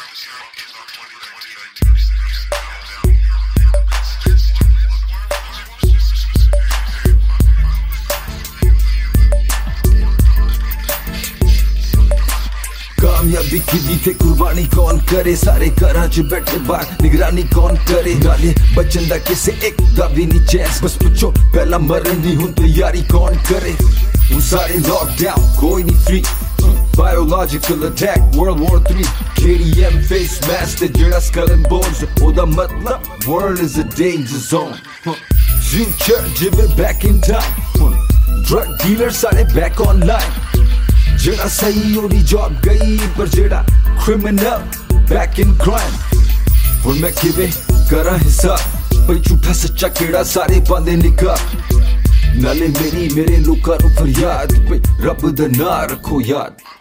कामयाबी की दी थे कुर्बानी कौन करे, सारे घरां च बैठे बाहर निगरानी कौन करे। नाले बचन दा किसे एक दा भी नहीं चैंस, बस पुछो पहला मरन दी हुन तैयारी कौन करे। वो सारे लॉकडाउन कोई नहीं free, biological attack World War 3 KDM face mask ते जेड़ा skull and bones, ओदा मतलब world is a danger zone। Future जिਵੇਂ back in time, drug dealer सारे back online, जेड़ा सही ओदी जॉब गई पर जेड़ा criminal back in crime। हुन मैं किवें करा हिसाब भाई झूठा सच्चा केड़ा सारे पांदे निकाह। नाले मेरे लोकां नूं फरियाद भाई रब दा नां रखो याद।